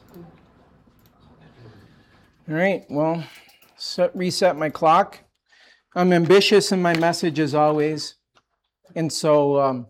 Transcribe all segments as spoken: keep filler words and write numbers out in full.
All right, well, set, reset my clock. I'm ambitious in my message as always. And so, um,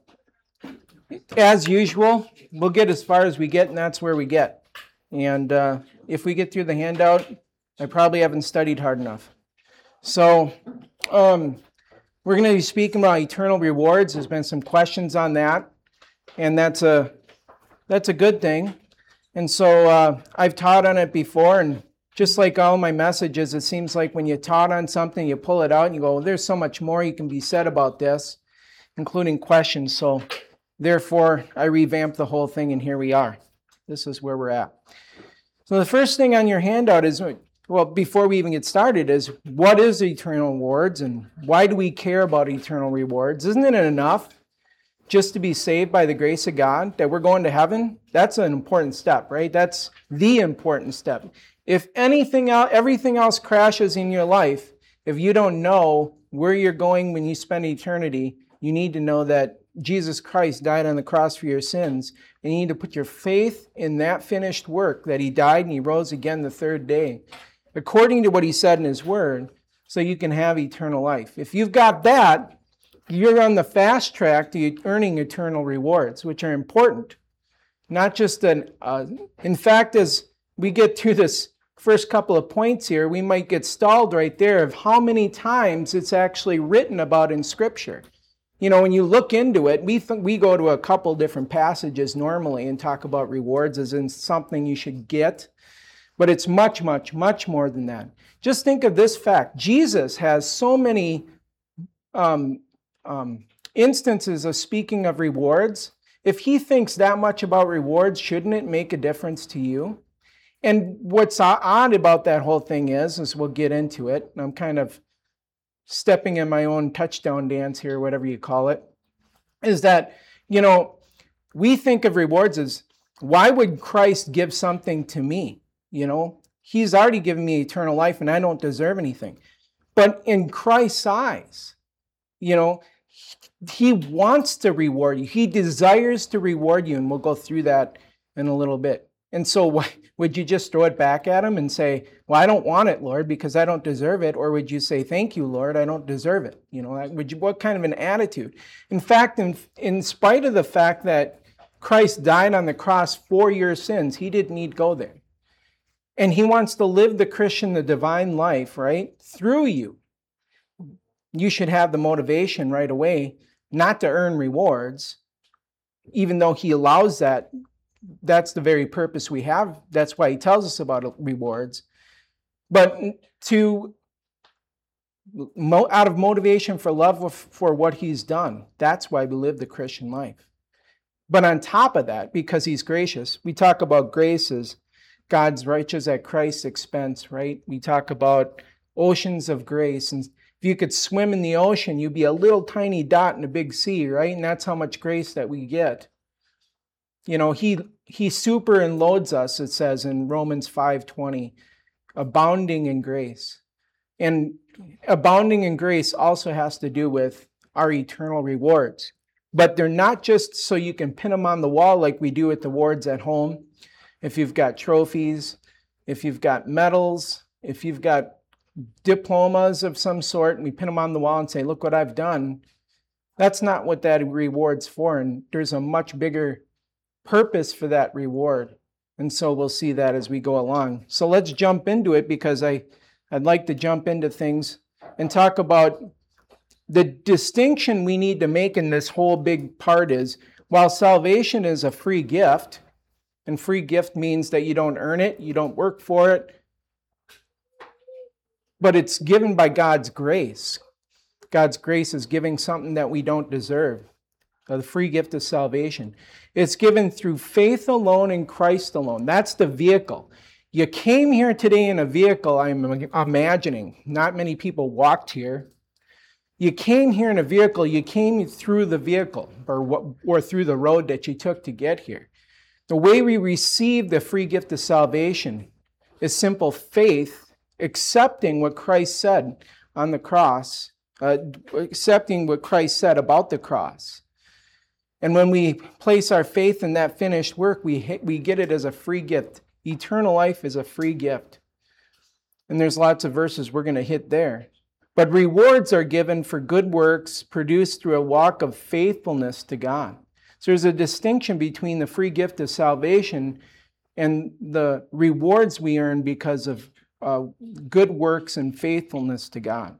as usual, we'll get as far as we get, and that's where we get. And uh, if we get through the handout, I probably haven't studied hard enough. So, um, we're going to be speaking about eternal rewards. There's been some questions on that, and that's a that's a good thing. And so uh, I've taught on it before, and just like all my messages, it seems like when you taught on something, you pull it out and you go, well, there's so much more you can be said about this, including questions. So therefore, I revamped the whole thing, and here we are. This is where we're at. So the first thing on your handout is, well, before we even get started, is what is eternal rewards, and why do we care about eternal rewards? Isn't it enough just to be saved by the grace of God, that we're going to heaven? That's an important step, right? That's the important step. If anything else, everything else crashes in your life, if you don't know where you're going when you spend eternity, you need to know that Jesus Christ died on the cross for your sins, and you need to put your faith in that finished work, that he died and he rose again the third day, according to what he said in his word, so you can have eternal life. If you've got that, you're on the fast track to earning eternal rewards, which are important. Not just an, uh, in fact, as we get through this first couple of points here, we might get stalled right there of how many times it's actually written about in Scripture. You know, when you look into it, we th- we go to a couple different passages normally and talk about rewards as in something you should get, but it's much, much, much more than that. Just think of this fact. Jesus has so many um, um, instances of speaking of rewards. If he thinks that much about rewards, shouldn't it make a difference to you? And what's odd about that whole thing is, is we'll get into it, and I'm kind of stepping in my own touchdown dance here, whatever you call it, is that, you know, we think of rewards as, why would Christ give something to me? You know, he's already given me eternal life and I don't deserve anything. But in Christ's eyes, you know, he wants to reward you. He desires to reward you, and we'll go through that in a little bit. And so what, would you just throw it back at him and say, well, I don't want it, Lord, because I don't deserve it? Or would you say, thank you, Lord, I don't deserve it? You know, would you, what kind of an attitude? In fact, in, in spite of the fact that Christ died on the cross for your sins, he didn't need to go there. And he wants to live the Christian, the divine life, right, through you. You should have the motivation right away not to earn rewards, even though he allows that. That's the very purpose we have. That's why he tells us about rewards. But to, out of motivation for love for what he's done, that's why we live the Christian life. But on top of that, because he's gracious, we talk about grace as God's righteous at Christ's expense, right? We talk about oceans of grace. And if you could swim in the ocean, you'd be a little tiny dot in a big sea, right? And that's how much grace that we get. You know, he he superloads us, it says in Romans five twenty, abounding in grace. And abounding in grace also has to do with our eternal rewards. But they're not just so you can pin them on the wall like we do with the awards at home. If you've got trophies, if you've got medals, if you've got diplomas of some sort, and we pin them on the wall and say, look what I've done. That's not what that reward's for. And there's a much bigger purpose for that reward. And so we'll see that as we go along. So let's jump into it, because I, I'd like to jump into things and talk about the distinction we need to make in this whole big part is, while salvation is a free gift, and free gift means that you don't earn it, you don't work for it, but it's given by God's grace. God's grace is giving something that we don't deserve. The free gift of salvation. It's given through faith alone in Christ alone. That's the vehicle. You came here today in a vehicle, I'm imagining. Not many people walked here. You came here in a vehicle, you came through the vehicle, or, what, or through the road that you took to get here. The way we receive the free gift of salvation is simple faith, accepting what Christ said on the cross, uh, accepting what Christ said about the cross. And when we place our faith in that finished work, we we get it as a free gift, Eternal life is a free gift. And there's lots of verses we're going to hit there. But rewards are given for good works produced through a walk of faithfulness to God. So there's a distinction between the free gift of salvation and the rewards we earn because of uh, good works and faithfulness to God.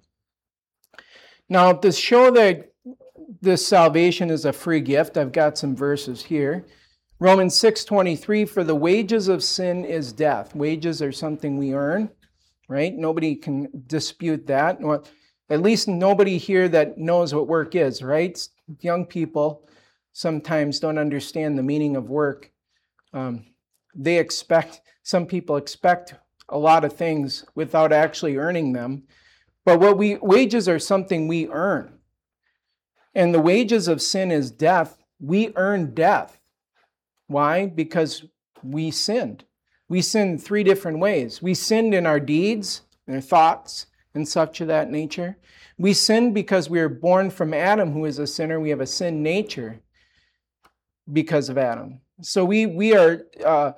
Now, to show that this salvation is a free gift, I've got some verses here. Romans six twenty-three, for the wages of sin is death. Wages are something we earn, right? Nobody can dispute that. Or at least nobody here that knows what work is, right? Young people sometimes don't understand the meaning of work. Um, they expect, some people expect a lot of things without actually earning them. But what we, wages are something we earn. And the wages of sin is death. We earn death. Why? Because we sinned. We sinned three different ways. We sinned in our deeds, in our thoughts, and such of that nature. We sinned because we were born from Adam, who is a sinner. We have a sin nature because of Adam. So we, we are uh,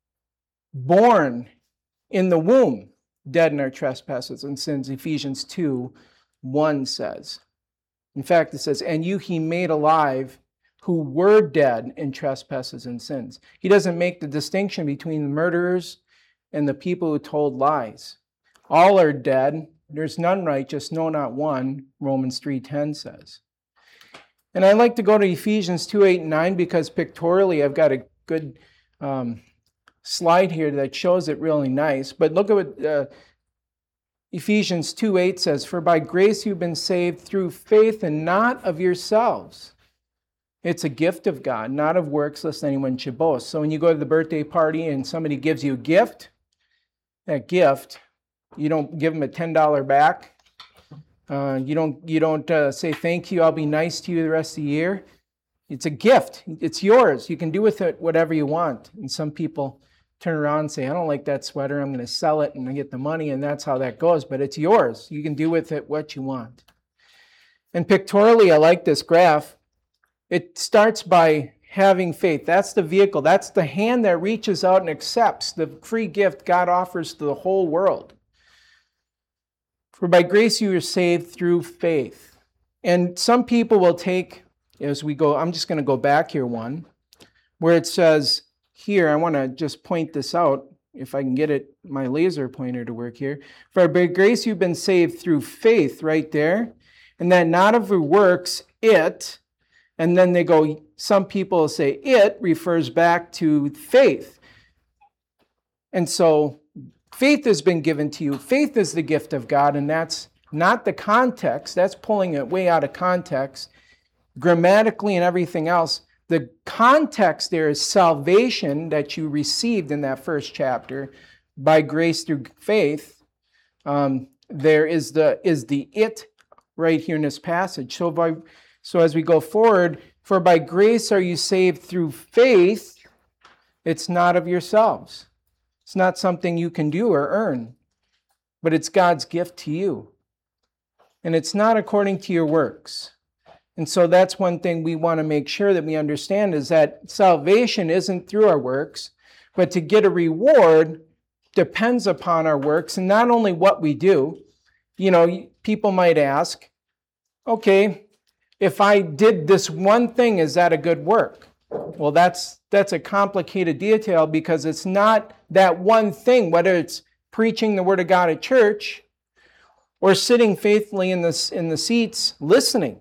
born in the womb, dead in our trespasses and sins, Ephesians two one says. In fact, it says, and you he made alive who were dead in trespasses and sins. He doesn't make the distinction between the murderers and the people who told lies. All are dead. There's none righteous, no, not one, Romans three ten says. And I like to go to Ephesians two eight and nine because pictorially I've got a good um, slide here that shows it really nice. But look at what uh, Ephesians two eight says, for by grace you've been saved through faith and not of yourselves. It's a gift of God, not of works, lest anyone should boast. So when you go to the birthday party and somebody gives you a gift, that gift, you don't give them a ten dollars back. Uh, you don't, you don't uh, say, thank you, I'll be nice to you the rest of the year. It's a gift. It's yours. You can do with it whatever you want. And some people turn around and say, I don't like that sweater. I'm going to sell it and I get the money, and that's how that goes. But it's yours. You can do with it what you want. And pictorially, I like this graph. It starts by having faith. That's the vehicle. That's the hand that reaches out and accepts the free gift God offers to the whole world. For by grace you are saved through faith. And some people will take, as we go, I'm just going to go back here one, where it says here, I want to just point this out, if I can get it, my laser pointer to work here. For by grace you've been saved through faith, right there. And that not of your works, it, and then they go, some people say it refers back to faith. And so faith has been given to you. Faith is the gift of God, and that's not the context. That's pulling it way out of context. Grammatically and everything else, the context there is salvation that you received in that first chapter by grace through faith. Um, there is the is the it right here in this passage. So by so as we go forward, for by grace are you saved through faith. It's not of yourselves. It's not something you can do or earn, but it's God's gift to you. And it's not according to your works. And so that's one thing we want to make sure that we understand is that salvation isn't through our works, but to get a reward depends upon our works and not only what we do. You know, people might ask, okay, if I did this one thing, is that a good work? Well, that's that's a complicated detail because it's not that one thing, whether it's preaching the Word of God at church or sitting faithfully in the, in the seats listening.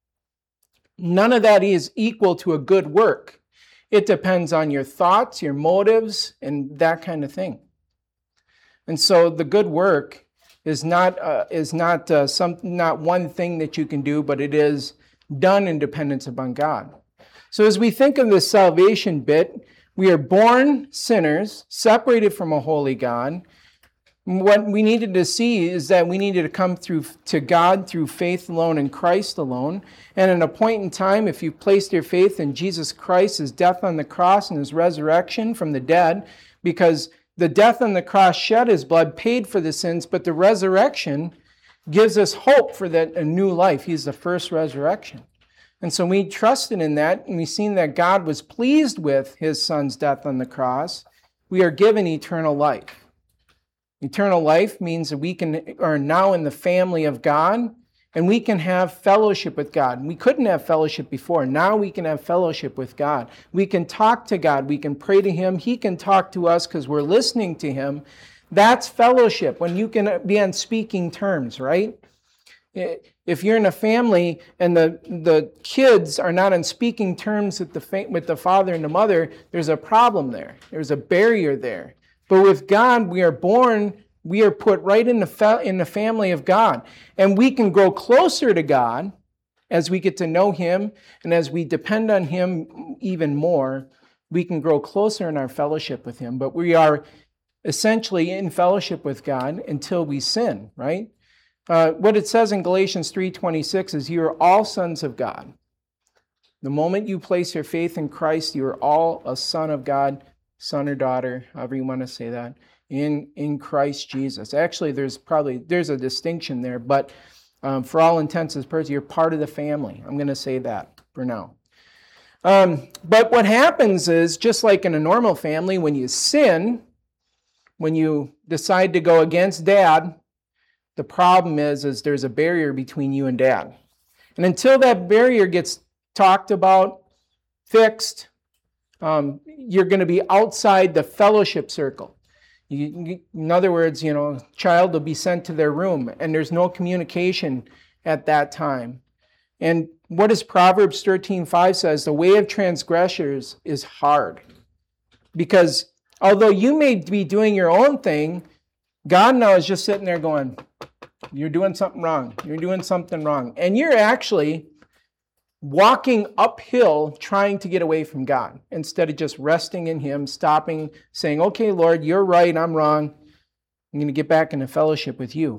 None of that is equal to a good work. It depends on your thoughts, your motives, and that kind of thing. And so the good work is not uh, is not uh, some not one thing that you can do, but it is done in dependence upon God. So as we think of this salvation bit, we are born sinners, separated from a holy God. What we needed to see is that we needed to come through to God through faith alone in Christ alone. And at a point in time, if you placed your faith in Jesus Christ, his death on the cross and his resurrection from the dead, because the death on the cross shed his blood, paid for the sins, but the resurrection gives us hope for that a new life. He's the first resurrection. And so we trusted in that, and we've seen that God was pleased with his son's death on the cross we are given eternal life. Eternal life means that we can are now in the family of God, and we can have fellowship with God. We couldn't have fellowship before. Now we can have fellowship with God. We can talk to God. We can pray to Him. He can talk to us because we're listening to Him. That's fellowship, when you can be on speaking terms, right? If you're in a family and the, the kids are not on speaking terms with the, fa- with the father and the mother, there's a problem there. There's a barrier there. But with God, we are born, we are put right in the, fa- in the family of God. And we can grow closer to God as we get to know Him, and as we depend on Him even more, we can grow closer in our fellowship with Him. But we are essentially in fellowship with God until we sin, right? Uh, what it says in Galatians three twenty-six is, you are all sons of God. The moment you place your faith in Christ, you are all a son of God, son or daughter, however you want to say that, in, in Christ Jesus. Actually, there's probably, there's a distinction there, but um, for all intents and purposes, you're part of the family. I'm going to say that for now. Um, but what happens is, just like in a normal family, when you sin, when you decide to go against dad, the problem is, is there's a barrier between you and dad. And until that barrier gets talked about, fixed, um, you're going to be outside the fellowship circle. You, in other words, you know, a child will be sent to their room, and there's no communication at that time. And what does Proverbs thirteen five says? The way of transgressors is hard. Because although you may be doing your own thing, God now is just sitting there going, you're doing something wrong. You're doing something wrong. And you're actually walking uphill trying to get away from God instead of just resting in Him, stopping, saying, okay, Lord, you're right, I'm wrong. I'm going to get back into fellowship with you.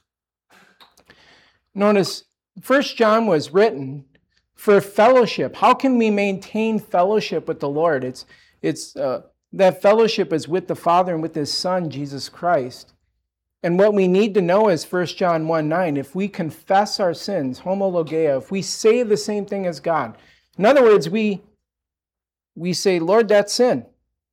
Notice, First John was written for fellowship. How can we maintain fellowship with the Lord? It's, it's uh, that fellowship is with the Father and with His Son, Jesus Christ. And what we need to know is First John one nine, if we confess our sins, homologia, if we say the same thing as God. In other words, we, we say, Lord, that's sin.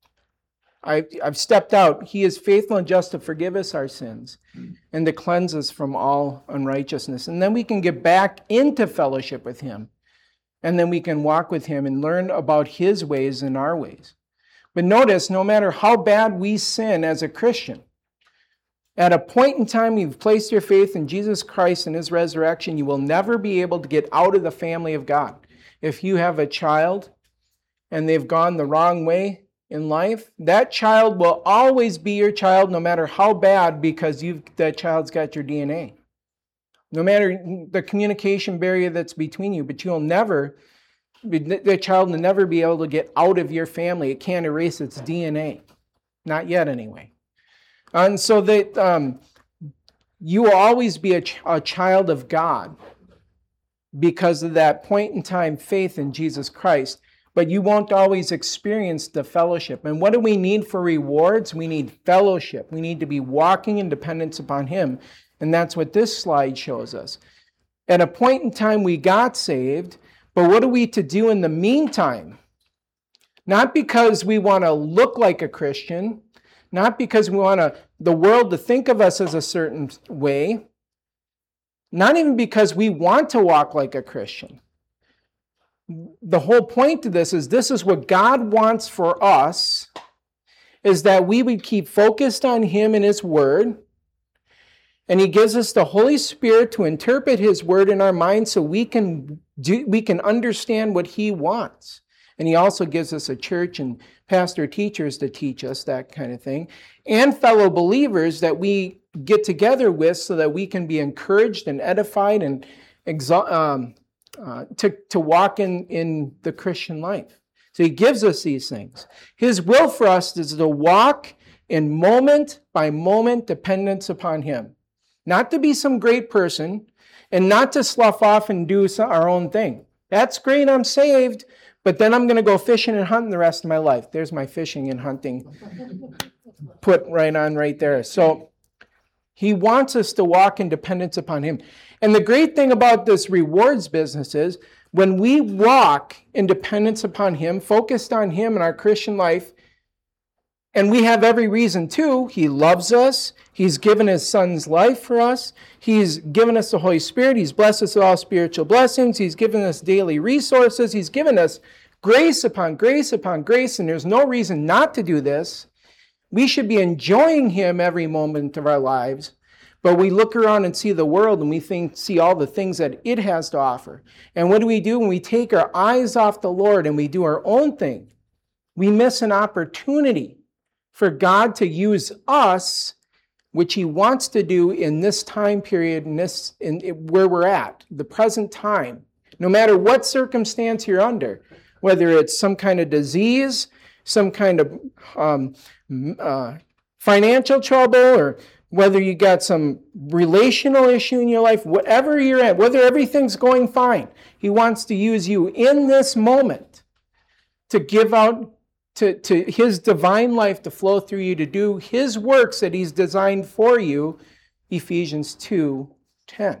I, I've stepped out. He is faithful and just to forgive us our sins and to cleanse us from all unrighteousness. And then we can get back into fellowship with Him. And then we can walk with Him and learn about His ways and our ways. But notice, no matter how bad we sin as a Christian, at a point in time you've placed your faith in Jesus Christ and His resurrection, you will never be able to get out of the family of God. If you have a child and they've gone the wrong way in life, that child will always be your child no matter how bad, because you've that child's got your D N A. No matter the communication barrier that's between you, but you'll never, the child will never be able to get out of your family. It can't erase its D N A. Not yet, anyway. And so that um, you will always be a, ch- a child of God because of that point in time faith in Jesus Christ. But you won't always experience the fellowship. And what do we need for rewards? We need fellowship. We need to be walking in dependence upon Him. And that's what this slide shows us. At a point in time, we got saved, but what are we to do in the meantime? Not because we want to look like a Christian, not because we want to, the world to think of us as a certain way, not even because we want to walk like a Christian. The whole point to this is this is what God wants for us, is that we would keep focused on Him and His Word, and He gives us the Holy Spirit to interpret His Word in our minds so we can do, we can understand what He wants. And He also gives us a church and pastor teachers to teach us that kind of thing, and fellow believers that we get together with so that we can be encouraged and edified and exalt, um, uh, to, to walk in, in the Christian life. So He gives us these things. His will for us is to walk in moment by moment dependence upon Him. Not to be some great person and not to slough off and do our own thing. That's great, I'm saved, but then I'm going to go fishing and hunting the rest of my life. There's my fishing and hunting put right on right there. So He wants us to walk in dependence upon Him. And the great thing about this rewards business is when we walk in dependence upon Him, focused on Him in our Christian life, And we have every reason to. He loves us. He's given his son's life for us. He's given us the Holy Spirit. He's blessed us with all spiritual blessings. He's given us daily resources. He's given us grace upon grace upon grace, and there's no reason not to do this. We should be enjoying him every moment of our lives, but we look around and see the world and we think, see all the things that it has to offer. And what do we do when we take our eyes off the Lord and we do our own thing? We miss an opportunity for God to use us, which he wants to do in this time period, in this, in, in where we're at, the present time. No matter what circumstance you're under, whether it's some kind of disease, some kind of um, uh, financial trouble, or whether you got some relational issue in your life, whatever you're at, whether everything's going fine, he wants to use you in this moment to give out To, to his divine life to flow through you to do his works that he's designed for you, Ephesians two ten.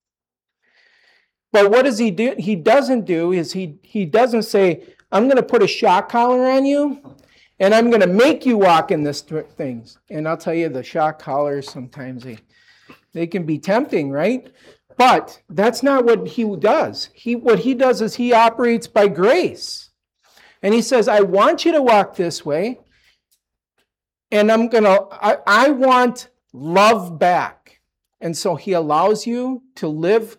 But what does he do? He doesn't do is he, he doesn't say, I'm going to put a shock collar on you and I'm going to make you walk in this things. And I'll tell you, the shock collars, sometimes they, they can be tempting, right? But that's not what he does. He, what he does is he operates by grace. And he says, I want you to walk this way, and I'm going to, I, I want love back. And so he allows you to live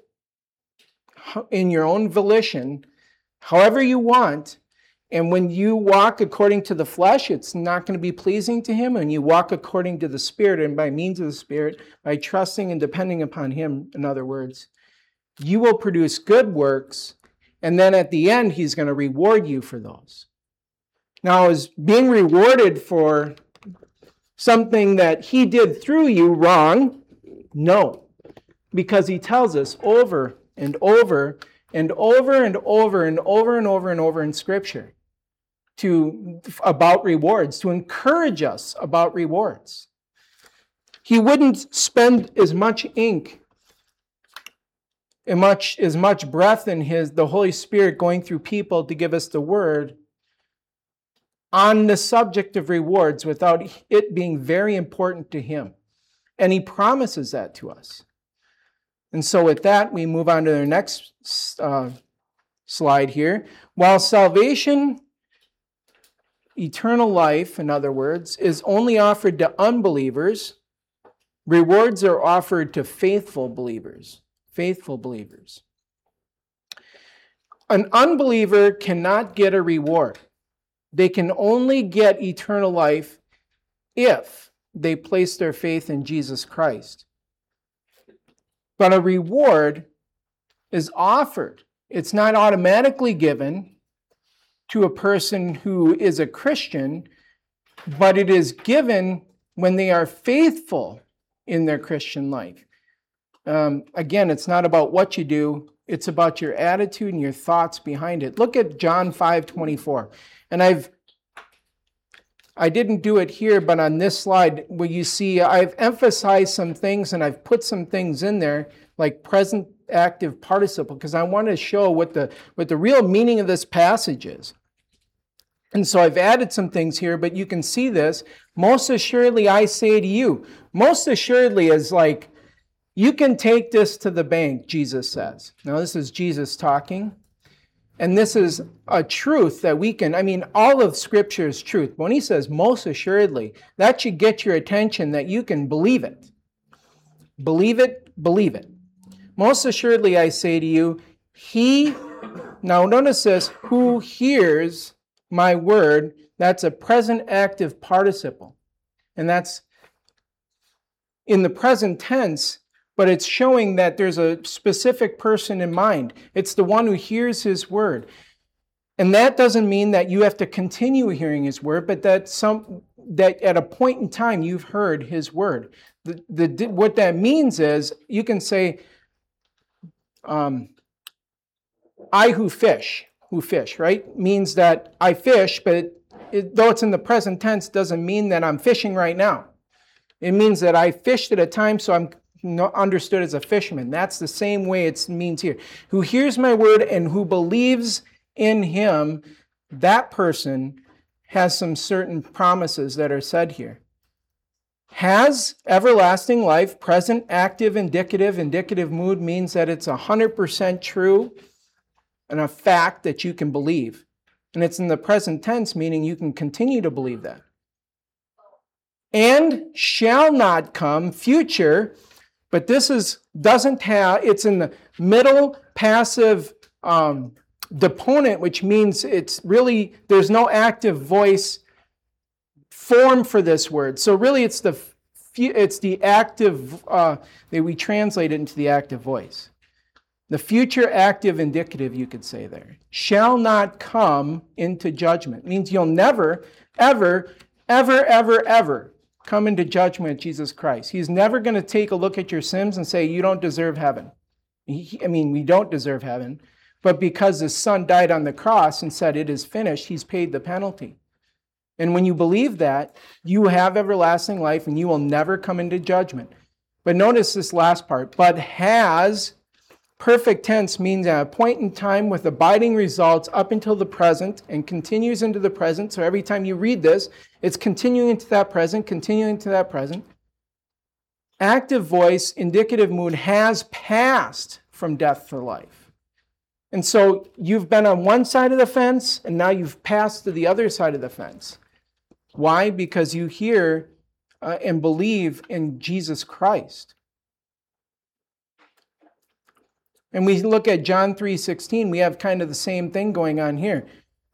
in your own volition, however you want. And when you walk according to the flesh, it's not going to be pleasing to him. And you walk according to the Spirit, and by means of the Spirit, by trusting and depending upon him, in other words, you will produce good works. And then at the end, he's going to reward you for those. Now, is being rewarded for something that he did through you wrong? No. Because he tells us over and over and over and over and over and over and over in Scripture to, about rewards, to encourage us about rewards. He wouldn't spend as much ink And much as much breath in his the Holy Spirit going through people to give us the word on the subject of rewards without it being very important to him. And he promises that to us. And so with that, we move on to the next uh, slide here. While salvation, eternal life, in other words, is only offered to unbelievers, rewards are offered to faithful believers. Faithful believers. An unbeliever cannot get a reward. They can only get eternal life if they place their faith in Jesus Christ. But a reward is offered. It's not automatically given to a person who is a Christian, but it is given when they are faithful in their Christian life. Um, again, it's not about what you do. It's about your attitude and your thoughts behind it. Look at John five twenty-four. And I've, I didn't do it here, but on this slide, where you see I've emphasized some things and I've put some things in there, like present active participle, because I want to show what the, what the real meaning of this passage is. And so I've added some things here, but you can see this. Most assuredly, I say to you. Most assuredly is like, you can take this to the bank, Jesus says. Now, this is Jesus talking. And this is a truth that we can, I mean, all of Scripture is truth. When he says most assuredly, that should get your attention that you can believe it. Believe it, believe it. Most assuredly, I say to you, he, now notice this, who hears my word, that's a present active participle. And that's in the present tense, but it's showing that there's a specific person in mind. It's the one who hears his word. And that doesn't mean that you have to continue hearing his word, but that some that at a point in time you've heard his word. The, the, what that means is you can say, um, I who fish, who fish, right? Means that I fish, but it, it, though it's in the present tense, doesn't mean that I'm fishing right now. It means that I fished at a time, so I'm understood as a fisherman. That's the same way it means here. Who hears my word and who believes in him, that person has some certain promises that are said here. Has everlasting life, present, active, indicative. Indicative mood means that it's one hundred percent true and a fact that you can believe. And it's in the present tense, meaning you can continue to believe that. And shall not come, future, but this is doesn't have, it's in the middle passive um, deponent, which means it's really, there's no active voice form for this word. So really it's the it's the active, uh, that we translate it into the active voice. The future active indicative, you could say there. Shall not come into judgment. It means you'll never, ever, ever, ever, ever come into judgment with Jesus Christ. He's never going to take a look at your sins and say, you don't deserve heaven. He, I mean, we don't deserve heaven. But because his son died on the cross and said, it is finished, he's paid the penalty. And when you believe that, you have everlasting life and you will never come into judgment. But notice this last part. But has, perfect tense means at a point in time with abiding results up until the present and continues into the present. So every time you read this, it's continuing into that present, continuing to that present. Active voice, indicative mood, has passed from death to life. And so you've been on one side of the fence and now you've passed to the other side of the fence. Why? Because you hear uh, and believe in Jesus Christ. And we look at John three sixteen, we have kind of the same thing going on here.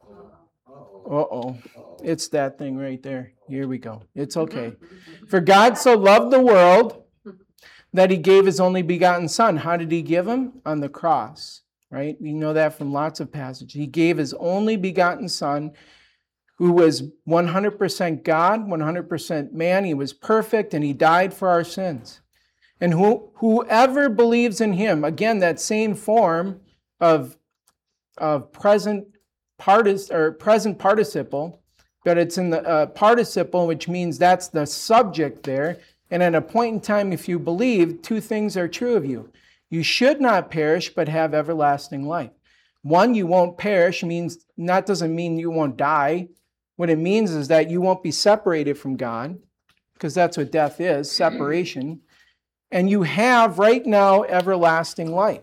Uh-oh. It's that thing right there. Here we go. It's okay. For God so loved the world that he gave his only begotten son. How did he give him? On the cross, right? We know that from lots of passages. He gave his only begotten son, who was one hundred percent God, one hundred percent man. He was perfect, and he died for our sins. And who, whoever believes in him, again, that same form of, of present, partic- or present participle, but it's in the uh, participle, which means that's the subject there. And at a point in time, if you believe, two things are true of you. You should not perish, but have everlasting life. One, you won't perish, means that doesn't mean you won't die. What it means is that you won't be separated from God, because that's what death is, separation. And you have right now everlasting life.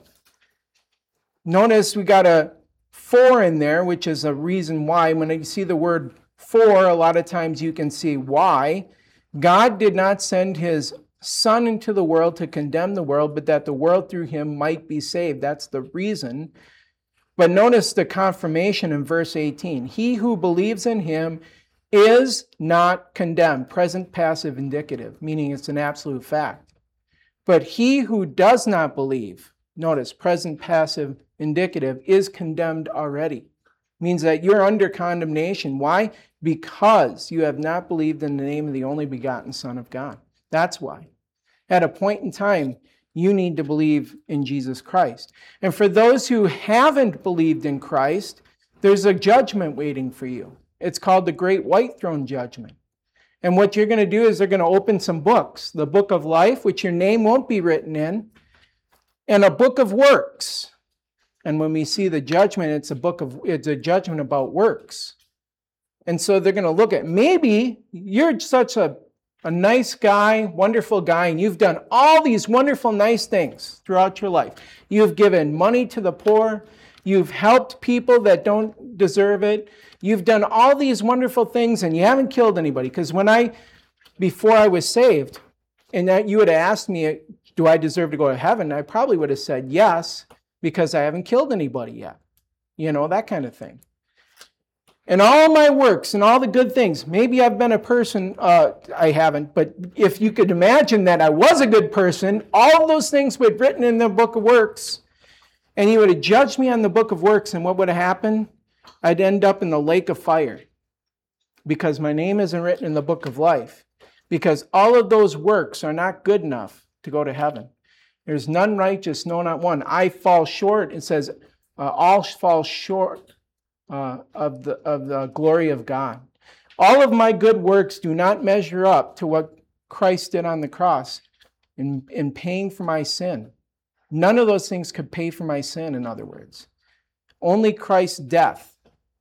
Notice we got a for in there, which is a reason why. When you see the word for, a lot of times you can see why. God did not send his Son into the world to condemn the world, but that the world through him might be saved. That's the reason. But notice the confirmation in verse eighteen. He who believes in him is not condemned. Present passive indicative, meaning it's an absolute fact. But he who does not believe, notice present passive indicative, is condemned already. Means that you're under condemnation. Why? Because you have not believed in the name of the only begotten Son of God. That's why. At a point in time, you need to believe in Jesus Christ. And for those who haven't believed in Christ, there's a judgment waiting for you. It's called the Great White Throne Judgment. And what you're going to do is they're going to open some books. The book of life, which your name won't be written in, and a book of works. And when we see the judgment, it's a book of it's a judgment about works. And so they're going to look at, maybe you're such a, a nice guy, wonderful guy, and you've done all these wonderful, nice things throughout your life. You've given money to the poor. You've helped people that don't deserve it. You've done all these wonderful things, and you haven't killed anybody. Because when I, before I was saved, and that you would have asked me, do I deserve to go to heaven? I probably would have said yes, because I haven't killed anybody yet. You know, that kind of thing. And all my works and all the good things, maybe I've been a person, uh, I haven't, but if you could imagine that I was a good person, all those things were written in the book of works, and he would have judged me on the book of works, and what would have happened? I'd end up in the lake of fire, because my name isn't written in the book of life, because all of those works are not good enough to go to heaven. There's none righteous, no, not one. I fall short. It says, uh, all fall short uh, of the of the glory of God. All of my good works do not measure up to what Christ did on the cross in, in paying for my sin. None of those things could pay for my sin, in other words. Only Christ's death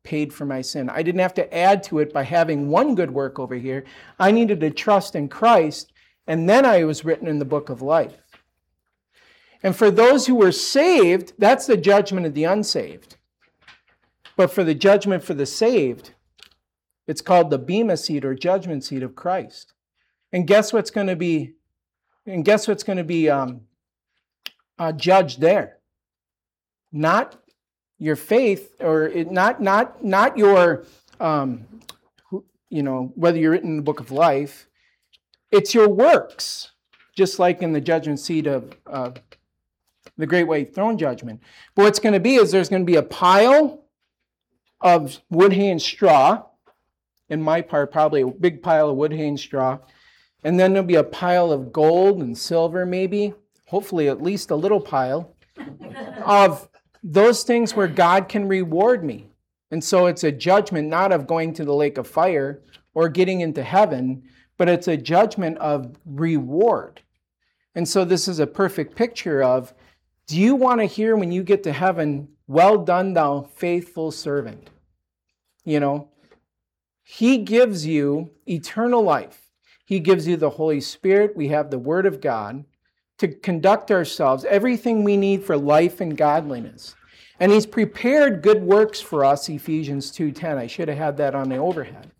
paid for my sin. I didn't have to add to it by having one good work over here. I needed to trust in Christ, and then I was written in the book of life. And for those who were saved, that's the judgment of the unsaved. But for the judgment for the saved, it's called the bema seat or judgment seat of Christ. And guess what's going to be? And guess what's going to be um, uh, judged there? Not your faith, or it, not not not your, um, you know, whether you're written in the book of life. It's your works, just like in the judgment seat of uh, the Great White Throne Judgment. But what's going to be is there's going to be a pile of wood, hay, and straw. In my part, probably a big pile of wood, hay, and straw. And then there'll be a pile of gold and silver, maybe, hopefully at least a little pile, of those things where God can reward me. And so it's a judgment not of going to the lake of fire or getting into heaven, but it's a judgment of reward. And so this is a perfect picture of, do you want to hear when you get to heaven, well done, thou faithful servant? You know, He gives you eternal life. He gives you the Holy Spirit. We have the Word of God to conduct ourselves, everything we need for life and godliness. And He's prepared good works for us, Ephesians two ten. I should have had that on the overhead.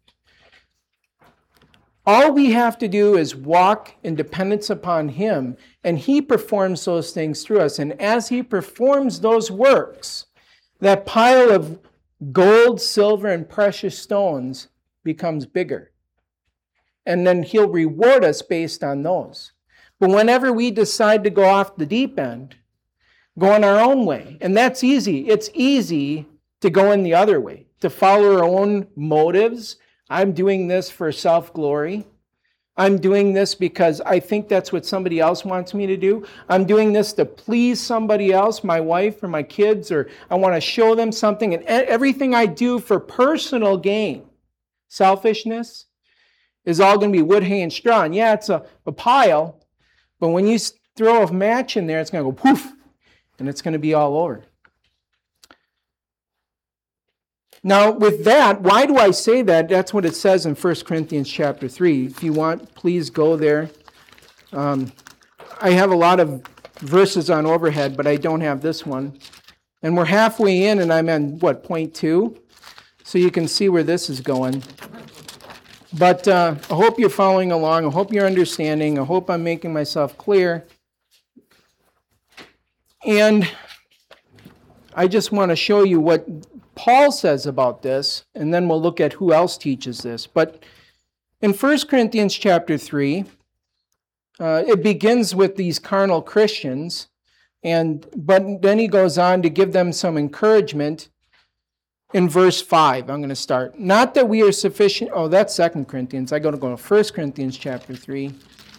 All we have to do is walk in dependence upon Him, and He performs those things through us. And as He performs those works, that pile of gold, silver, and precious stones becomes bigger. And then He'll reward us based on those. But whenever we decide to go off the deep end, go on our own way, and that's easy. It's easy to go in the other way, to follow our own motives. I'm doing this for self-glory. I'm doing this because I think that's what somebody else wants me to do. I'm doing this to please somebody else, my wife or my kids, or I want to show them something. And everything I do for personal gain, selfishness, is all going to be wood, hay, and straw. And yeah, it's a, a pile, but when you throw a match in there, it's going to go poof, and it's going to be all over. Now, with that, why do I say that? That's what it says in First Corinthians chapter three. If you want, please go there. Um, I have a lot of verses on overhead, but I don't have this one. And we're halfway in, and I'm on, what, point two? So you can see where this is going. But uh, I hope you're following along. I hope you're understanding. I hope I'm making myself clear. And I just want to show you what Paul says about this, and then we'll look at who else teaches this. But in First Corinthians chapter three, uh, it begins with these carnal Christians, and but then he goes on to give them some encouragement. In verse five, I'm going to start. Not that we are sufficient. Oh, that's Second Corinthians. I got to go to First Corinthians chapter three.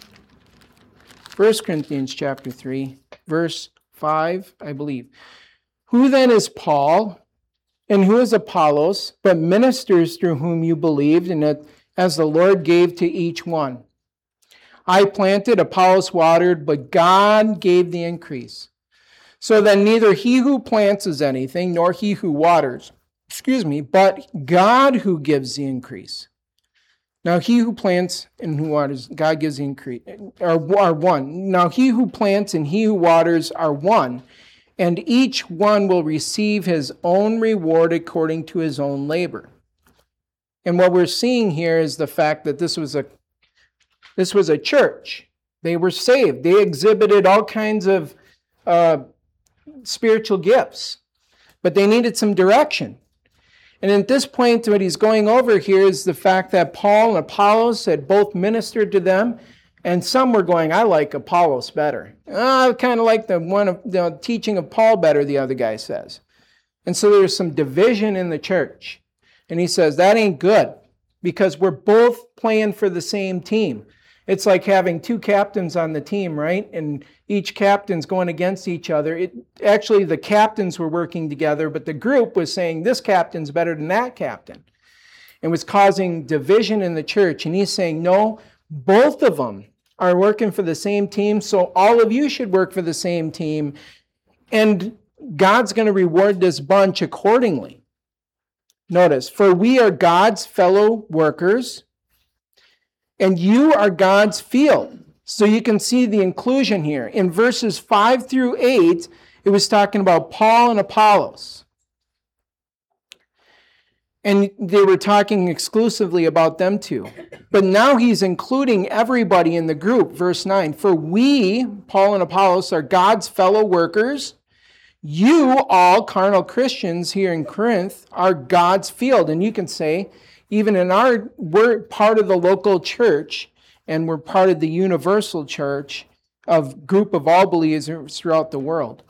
First Corinthians chapter three, verse five, I believe. Who then is Paul, and who is Apollos, but ministers through whom you believed, and that as the Lord gave to each one? I planted, Apollos watered, but God gave the increase. So then neither he who plants is anything, nor he who waters, excuse me, but God who gives the increase. Now he who plants and who waters, God gives the increase, are, are one. Now he who plants and he who waters are one, and each one will receive his own reward according to his own labor. And what we're seeing here is the fact that this was a this was a church. They were saved. They exhibited all kinds of uh, spiritual gifts, but they needed some direction. And at this point, what he's going over here is the fact that Paul and Apollos had both ministered to them, and some were going, I like Apollos better. Oh, I kind of like the one of the teaching of Paul better, the other guy says. And so there's some division in the church. And he says, that ain't good, because we're both playing for the same team. It's like having two captains on the team, right? And each captain's going against each other. It, actually, the captains were working together, but the group was saying, this captain's better than that captain. It was causing division in the church. And he's saying, no, both of them are working for the same team, so all of you should work for the same team. And God's going to reward this bunch accordingly. Notice, for we are God's fellow workers, and you are God's field. So you can see the inclusion here. In verses five through eight, it was talking about Paul and Apollos. And they were talking exclusively about them two. But now he's including everybody in the group. Verse nine, for we, Paul and Apollos, are God's fellow workers. You, all carnal Christians here in Corinth, are God's field. And you can say, even in our, we're part of the local church, and we're part of the universal church of group of all believers throughout the world.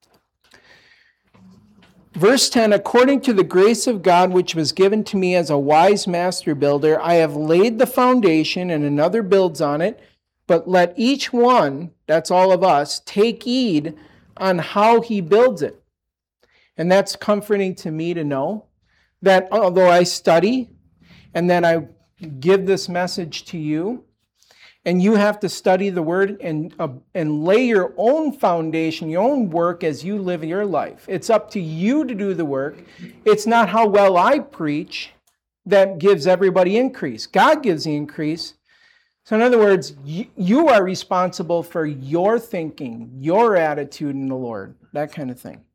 Verse ten, according to the grace of God which was given to me as a wise master builder, I have laid the foundation and another builds on it, but let each one, that's all of us, take heed on how he builds it. And that's comforting to me to know that although I study and then I give this message to you, and you have to study the Word and, uh, and lay your own foundation, your own work as you live your life. It's up to you to do the work. It's not how well I preach that gives everybody increase. God gives the increase. So in other words, you, you are responsible for your thinking, your attitude in the Lord, that kind of thing.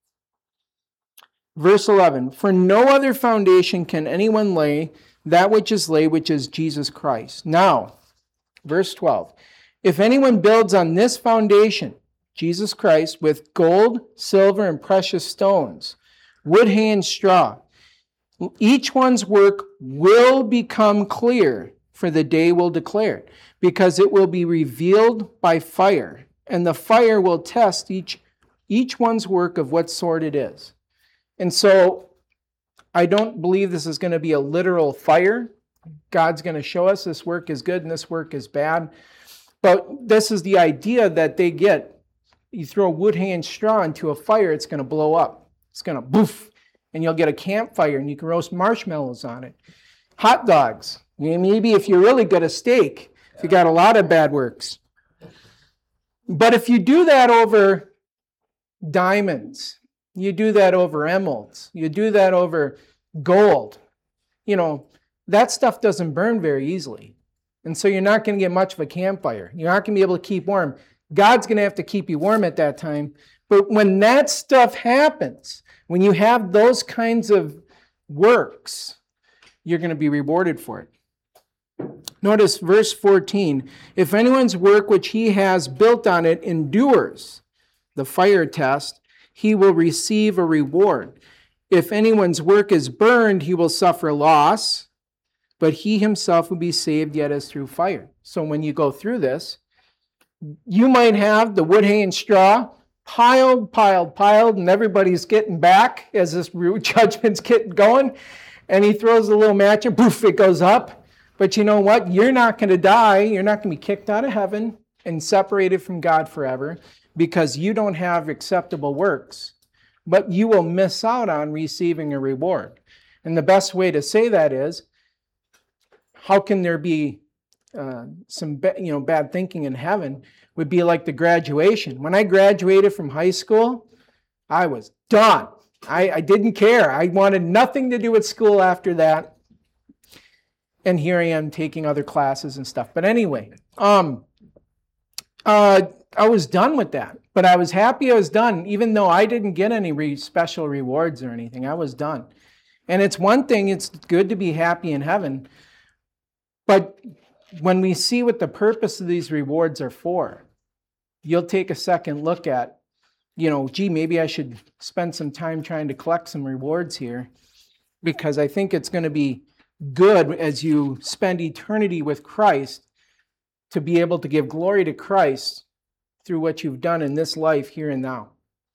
Verse eleven, for no other foundation can anyone lay that which is laid, which is Jesus Christ. Now, verse twelve, if anyone builds on this foundation, Jesus Christ, with gold, silver, and precious stones, wood, hay, and straw, each one's work will become clear, for the day will declare it, because it will be revealed by fire, and the fire will test each, each one's work of what sort it is. And so I don't believe this is going to be a literal fire. God's going to show us this work is good and this work is bad. But this is the idea that they get. You throw wood, hay, and straw into a fire, it's going to blow up. It's going to boof, and you'll get a campfire, and you can roast marshmallows on it. Hot dogs. Maybe if you're really good at steak, if you got a lot of bad works. But if you do that over diamonds, you do that over emeralds, you do that over gold, you know, that stuff doesn't burn very easily. And so you're not going to get much of a campfire. You're not going to be able to keep warm. God's going to have to keep you warm at that time. But when that stuff happens, when you have those kinds of works, you're going to be rewarded for it. Notice verse fourteen, if anyone's work which he has built on it endures the fire test, he will receive a reward. If anyone's work is burned, he will suffer loss, but he himself will be saved yet as through fire. So when you go through this, you might have the wood, hay, and straw piled, piled, piled, and everybody's getting back as this judgment's getting going, and he throws a little match and poof, it goes up. But you know what? You're not going to die. You're not going to be kicked out of heaven and separated from God forever because you don't have acceptable works. But you will miss out on receiving a reward. And the best way to say that is, how can there be uh, some ba- you know, bad thinking in heaven? Would be like the graduation. When I graduated from high school, I was done. I, I didn't care. I wanted nothing to do with school after that. And here I am taking other classes and stuff. But anyway, um, uh, I was done with that. But I was happy I was done, even though I didn't get any re- special rewards or anything. I was done. And it's one thing, it's good to be happy in heaven. But when we see what the purpose of these rewards are for, you'll take a second look at, you know, gee, maybe I should spend some time trying to collect some rewards here, because I think it's going to be good as you spend eternity with Christ to be able to give glory to Christ through what you've done in this life here and now.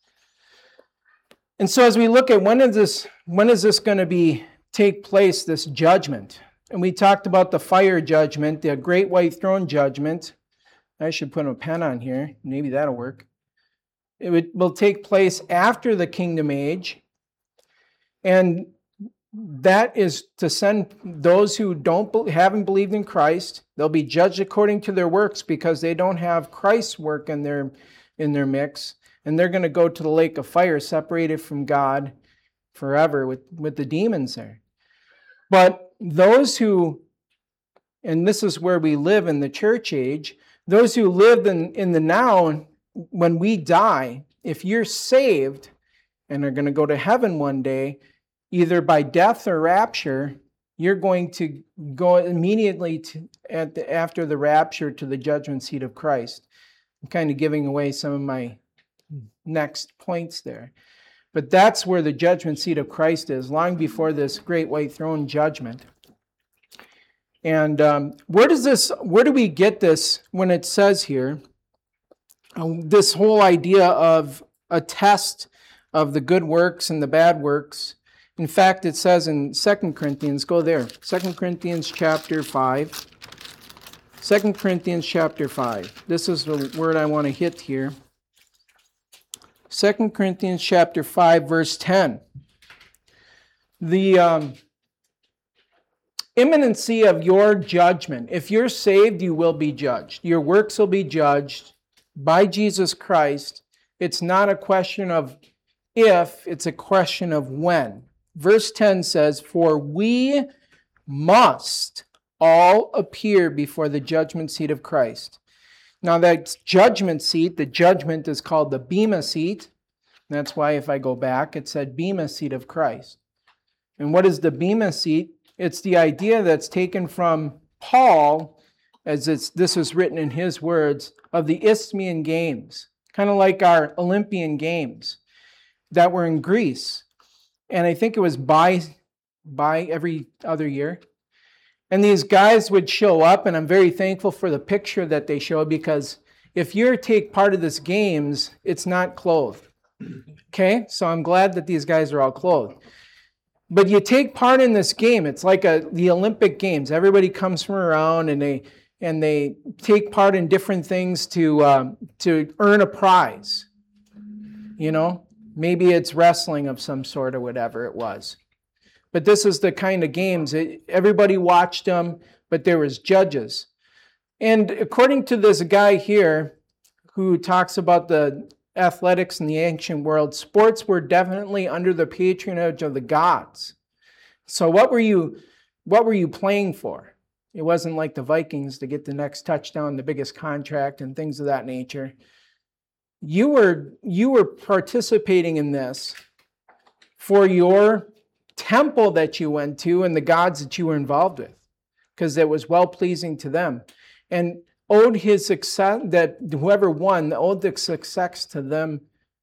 And so as we look at when is this, when is this going to be take place, this judgment? And we talked about the fire judgment, the great white throne judgment. I should put a pen on here. Maybe that'll work. It would, will take place after the kingdom age. And that is to send those who don't haven't believed in Christ. They'll be judged according to their works because they don't have Christ's work in their in their mix, and they're going to go to the lake of fire, separated from God, forever with, with the demons there. But those who, and this is where we live in the church age, those who live in, in the now, when we die, if you're saved and are going to go to heaven one day, either by death or rapture, you're going to go immediately to, at the, after the rapture to the judgment seat of Christ. I'm kind of giving away some of my next points there. But that's where the judgment seat of Christ is, long before this great white throne judgment. And um, where does this, where do we get this when it says here, um, this whole idea of a test of the good works and the bad works? In fact, it says in Second Corinthians, go there, Second Corinthians chapter five. Second Corinthians chapter five. This is the word I want to hit here. Second Corinthians chapter five, verse ten. The um, imminency of your judgment. If you're saved, you will be judged. Your works will be judged by Jesus Christ. It's not a question of if, it's a question of when. Verse ten says, "For we must all appear before the judgment seat of Christ." Now that judgment seat, the judgment is called the Bema seat. That's why if I go back, it said Bema seat of Christ. And what is the Bema seat? It's the idea that's taken from Paul, as it's, this is written in his words, of the Isthmian Games, kind of like our Olympian Games that were in Greece. And I think it was by, by every other year. And these guys would show up, and I'm very thankful for the picture that they showed, because if you take part of this games, it's not clothed. Okay? So I'm glad that these guys are all clothed. But you take part in this game. It's like a, the Olympic Games. Everybody comes from around, and they and they take part in different things to um, to earn a prize. You know? Maybe it's wrestling of some sort or whatever it was. But this is the kind of games. It, everybody watched them, but there was judges. And according to this guy here, who talks about the athletics in the ancient world, sports were definitely under the patronage of the gods. So what were you, what were you playing for? It wasn't like the Vikings to get the next touchdown, the biggest contract, and things of that nature. You were, you were participating in this for your temple that you went to and the gods that you were involved with, because it was well-pleasing to them, and owed his success, that whoever won owed the success to them,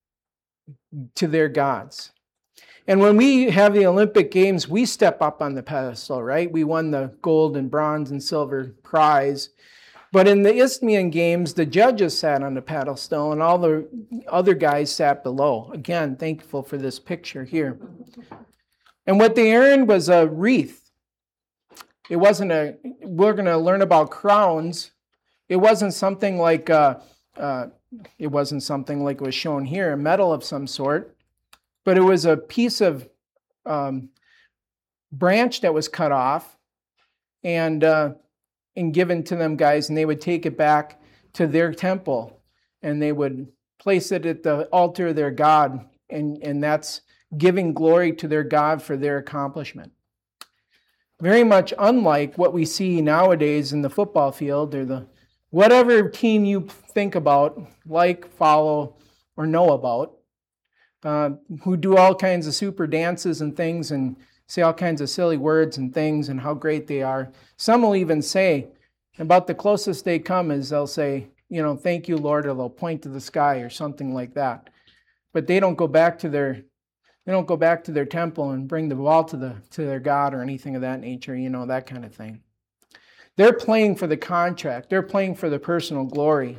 to their gods. And when we have the Olympic Games, we step up on the pedestal, right? We won the gold and bronze and silver prize. But in the Isthmian Games, the judges sat on the pedestal and all the other guys sat below. Again, thankful for this picture here. And what they earned was a wreath. It wasn't a, we're going to learn about crowns. It wasn't something like, uh, uh, it wasn't something like was shown here, a medal of some sort, but it was a piece of um, branch that was cut off and, uh, and given to them guys, and they would take it back to their temple and they would place it at the altar of their God, and, and that's giving glory to their God for their accomplishment. Very much unlike what we see nowadays in the football field, or the whatever team you think about, like, follow, or know about, uh, who do all kinds of super dances and things and say all kinds of silly words and things and how great they are. Some will even say, about the closest they come is they'll say, you know, thank you, Lord, or they'll point to the sky or something like that. But they don't go back to their They don't go back to their temple and bring the ball to the to their God or anything of that nature, you know, that kind of thing. They're playing for the contract. They're playing for the personal glory.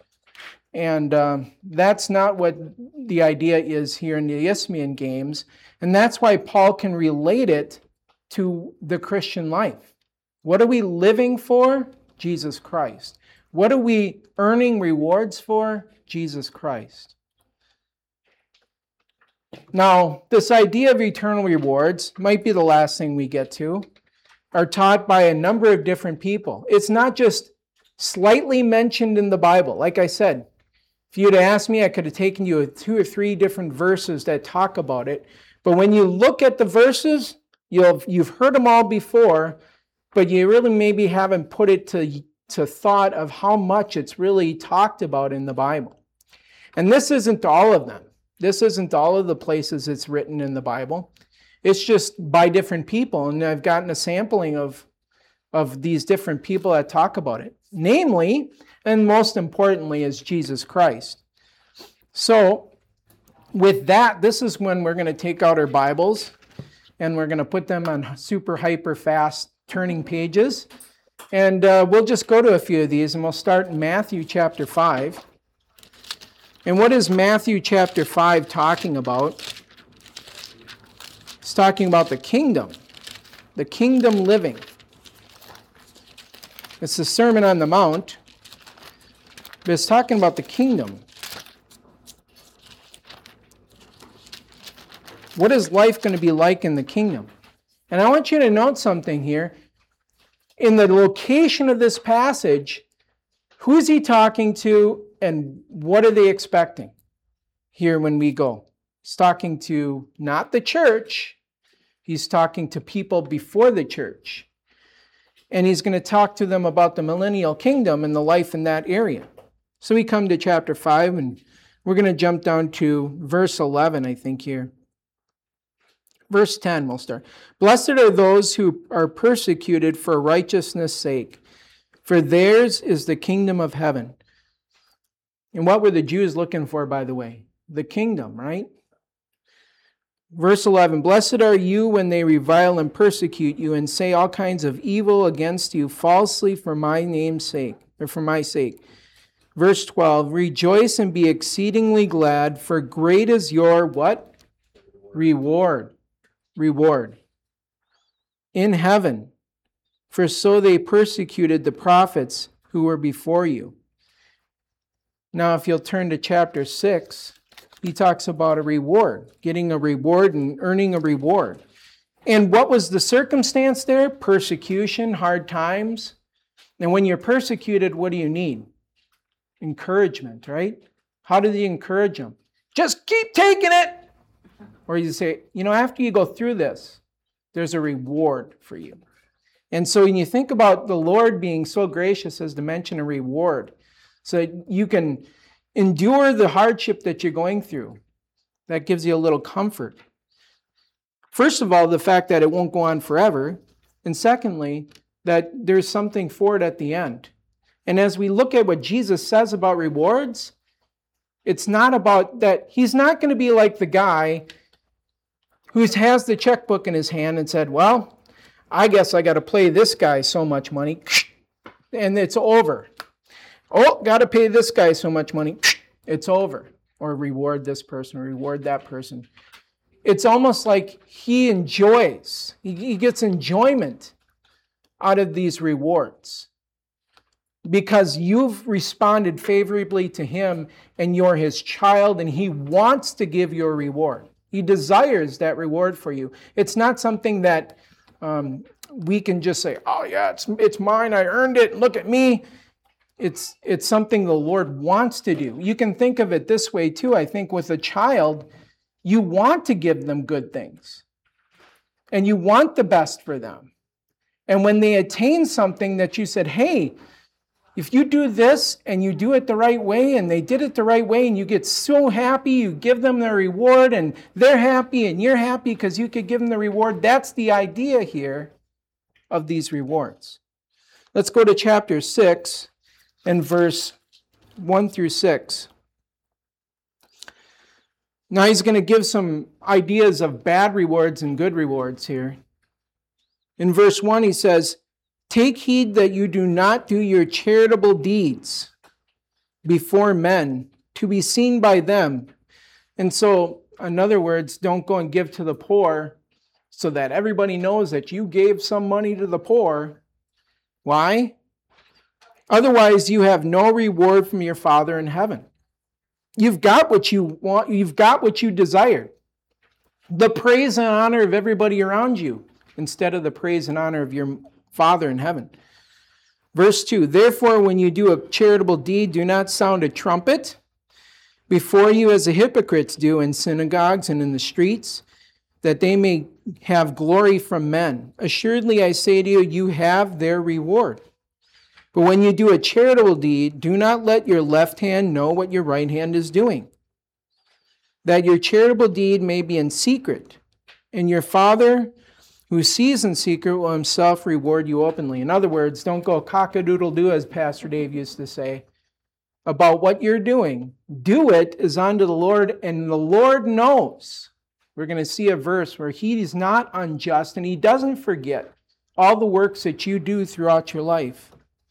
And um, that's not what the idea is here in the Isthmian Games. And that's why Paul can relate it to the Christian life. What are we living for? Jesus Christ. What are we earning rewards for? Jesus Christ. Now, this idea of eternal rewards might be the last thing we get to, are taught by a number of different people. It's not just slightly mentioned in the Bible. Like I said, if you'd asked me, I could have taken you two or three different verses that talk about it, But when you look at the verses, you'll, you've heard them all before, but you really maybe haven't put it to, to thought of how much it's really talked about in the Bible. And this isn't all of them. This isn't all of the places it's written in the Bible. It's just by different people, and I've gotten a sampling of, of these different people that talk about it. Namely, and most importantly, is Jesus Christ. So, with that, this is when we're going to take out our Bibles and we're going to put them on super hyper fast turning pages. And uh, we'll just go to a few of these, and we'll start in Matthew chapter five. And what is Matthew chapter five talking about? It's talking about the kingdom, the kingdom living. It's the Sermon on the Mount, but it's talking about the kingdom. What is life going to be like in the kingdom? And I want you to note something here. In the location of this passage, who is he talking to and what are they expecting here when we go? He's talking to not the church. He's talking to people before the church. And he's going to talk to them about the millennial kingdom and the life in that area. So we come to chapter five, and we're going to jump down to verse eleven, I think, here. Verse ten, we'll start. Blessed are those who are persecuted for righteousness' sake, for theirs is the kingdom of heaven. And what were the Jews looking for, by the way? The kingdom, right? Verse eleven, blessed are you when they revile and persecute you and say all kinds of evil against you falsely for my name's sake, or for my sake. Verse twelve, rejoice and be exceedingly glad, for great is your what? Reward. Reward in heaven, for so they persecuted the prophets who were before you. Now, if you'll turn to chapter six, he talks about a reward, getting a reward and earning a reward. And what was the circumstance there? Persecution, hard times. And when you're persecuted, what do you need? Encouragement, right? How do they encourage them? Just keep taking it. Or you say, you know, after you go through this, there's a reward for you. And so when you think about the Lord being so gracious as to mention a reward, so that you can endure the hardship that you're going through, that gives you a little comfort. First of all, the fact that it won't go on forever. And secondly, that there's something for it at the end. And as we look at what Jesus says about rewards, it's not about that. He's not going to be like the guy who has the checkbook in his hand and said, well, I guess I got to pay this guy so much money, and it's over. Oh, got to pay this guy so much money, it's over. Or reward this person, or reward that person. It's almost like he enjoys, he gets enjoyment out of these rewards. Because you've responded favorably to him, and you're his child, and he wants to give you a reward. He desires that reward for you. It's not something that um, we can just say, oh yeah, it's, it's mine, I earned it, look at me. It's, it's something the Lord wants to do. You can think of it this way too. I think with a child, you want to give them good things. And you want the best for them. And when they attain something that you said, hey, if you do this and you do it the right way, and they did it the right way, and you get so happy, you give them the reward, and they're happy, and you're happy because you could give them the reward. That's the idea here of these rewards. Let's go to chapter six and verse one through six. Now he's going to give some ideas of bad rewards and good rewards here. In verse one he says, take heed that you do not do your charitable deeds before men to be seen by them. And so, in other words, don't go and give to the poor so that everybody knows that you gave some money to the poor. Why? Otherwise, you have no reward from your Father in heaven. You've got what you want, you've got what you desire. The praise and honor of everybody around you instead of the praise and honor of your Father in heaven. Verse two, therefore, when you do a charitable deed, do not sound a trumpet before you as the hypocrites do in synagogues and in the streets, that they may have glory from men. Assuredly, I say to you, you have their reward. But when you do a charitable deed, do not let your left hand know what your right hand is doing, that your charitable deed may be in secret, and your Father who sees in secret will himself reward you openly. In other words, don't go cock-a-doodle-doo, as Pastor Dave used to say, about what you're doing. Do it as unto the Lord, and the Lord knows. We're going to see a verse where he is not unjust, and he doesn't forget all the works that you do throughout your life.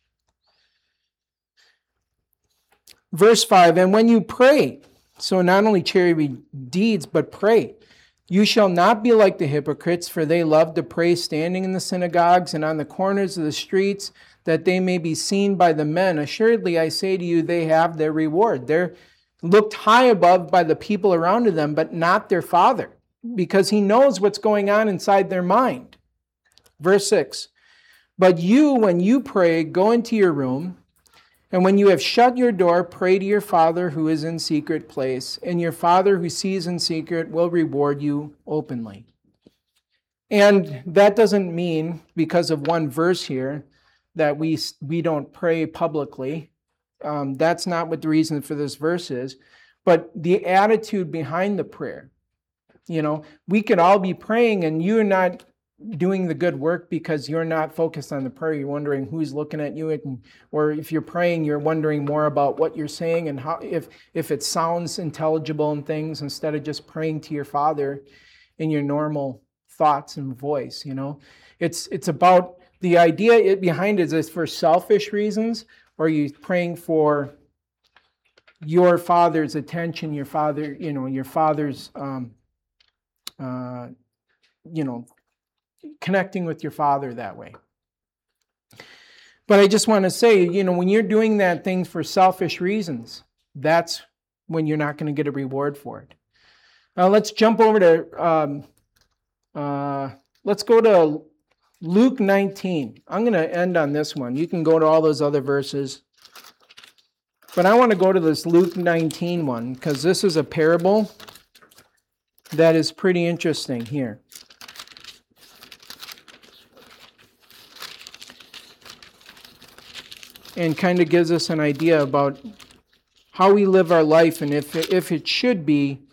Verse five, and when you pray, so not only charity deeds, but pray, you shall not be like the hypocrites, for they love to pray standing in the synagogues and on the corners of the streets, that they may be seen by the men. Assuredly, I say to you, they have their reward. They're looked high above by the people around them, but not their Father, because he knows what's going on inside their mind. Verse six, but you, when you pray, go into your room, and when you have shut your door, pray to your Father who is in secret place, and your Father who sees in secret will reward you openly. And that doesn't mean, because of one verse here, that we, we don't pray publicly. Um, that's not what the reason for this verse is. But the attitude behind the prayer. You know, we could all be praying and you're not doing the good work because you're not focused on the prayer. You're wondering who's looking at you, and, or if you're praying, you're wondering more about what you're saying and how, if if it sounds intelligible and things, instead of just praying to your Father in your normal thoughts and voice. You know, it's it's about the idea behind it is for selfish reasons, or are you praying for your Father's attention, your Father, you know, your Father's, um, uh, you know. connecting with your Father that way. But I just want to say, you know, when you're doing that thing for selfish reasons, that's when you're not going to get a reward for it. Now let's jump over to, um, uh, let's go to Luke nineteen. I'm going to end on this one. You can go to all those other verses. But I want to go to this Luke nineteen one, because this is a parable that is pretty interesting here. And kind of gives us an idea about how we live our life, and if if it should be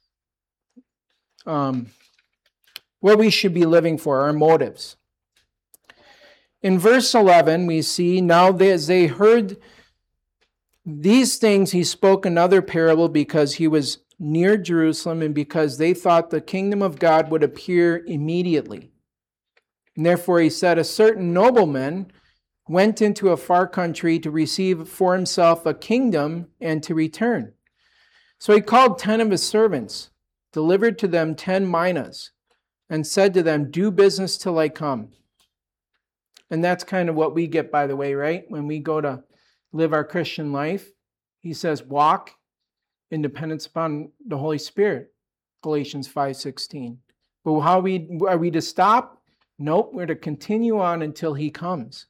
um, what we should be living for, our motives. In verse eleven, we see, now as they heard these things, he spoke another parable because he was near Jerusalem and because they thought the kingdom of God would appear immediately. And therefore he said, a certain nobleman went into a far country to receive for himself a kingdom and to return. So he called ten of his servants, delivered to them ten minas, and said to them, do business till I come. And that's kind of what we get, by the way, right? When we go to live our Christian life, he says, walk in dependence upon the Holy Spirit, Galatians five sixteen. But how are we, are we to stop? Nope, we're to continue on until he comes.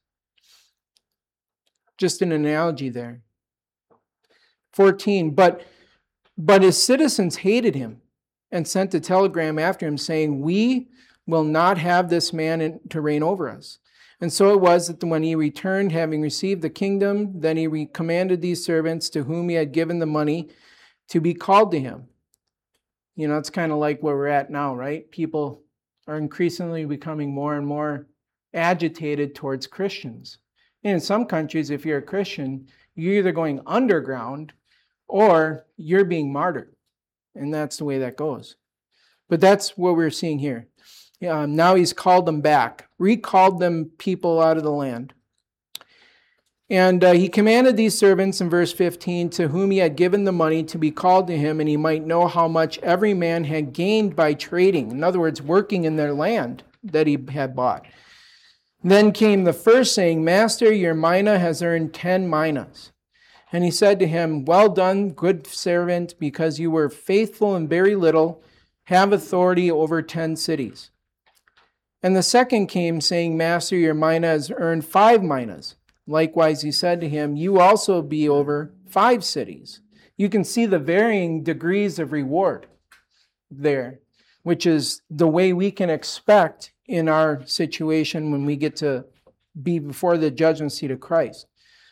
Just an analogy there. fourteen, but, but his citizens hated him and sent a telegram after him saying, we will not have this man in, to reign over us. And so it was that when he returned, having received the kingdom, then he re- commanded these servants to whom he had given the money to be called to him. You know, it's kind of like where we're at now, right? People are increasingly becoming more and more agitated towards Christians. And in some countries, if you're a Christian, you're either going underground or you're being martyred. And that's the way that goes. But that's what we're seeing here. Um, now he's called them back, recalled them people out of the land. And uh, he commanded these servants in verse fifteen, to whom he had given the money, to be called to him, and he might know how much every man had gained by trading. In other words, working in their land that he had bought. Then came the first, saying, Master, your mina has earned ten minas. And he said to him, well done, good servant, because you were faithful in very little, have authority over ten cities. And the second came, saying, Master, your mina has earned five minas. Likewise, he said to him, you also be over five cities. You can see the varying degrees of reward there. which is the way we can expect in our situation when we get to be before the judgment seat of Christ.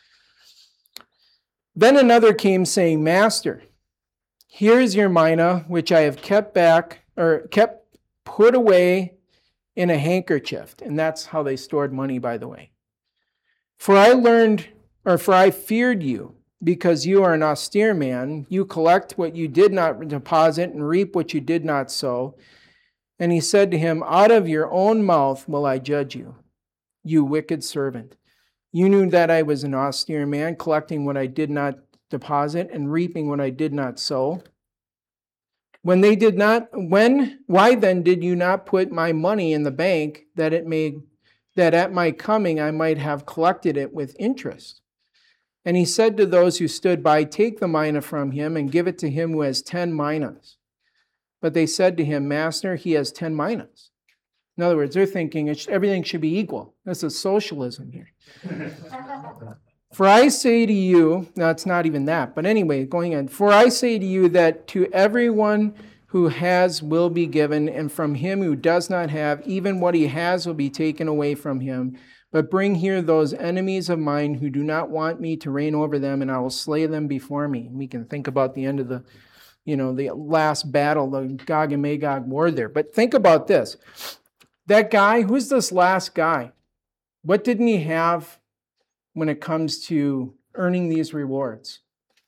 Then another came saying, Master, here is your mina, which I have kept back, or kept put away in a handkerchief. And that's how they stored money, by the way. For I learned, or for I feared you, because you are an austere man. You collect what you did not deposit and reap what you did not sow. And he said to him, out of your own mouth will I judge you, you wicked servant. You knew that I was an austere man, collecting what I did not deposit and reaping what I did not sow. When they did not, when, why then did you not put my money in the bank that it may, that at my coming I might have collected it with interest? And he said to those who stood by, take the mina from him and give it to him who has ten minas. But they said to him, Master, he has ten minas. In other words, they're thinking it should, everything should be equal. This is socialism here. For I say to you, no, it's not even that, but anyway, going on. For I say to you that to everyone who has will be given, and from him who does not have, even what he has will be taken away from him. But bring here those enemies of mine who do not want me to reign over them, and I will slay them before me. And we can think about the end of the, you know, the last battle, the Gog and Magog war there. But think about this. That guy, who's this last guy? What didn't he have when it comes to earning these rewards?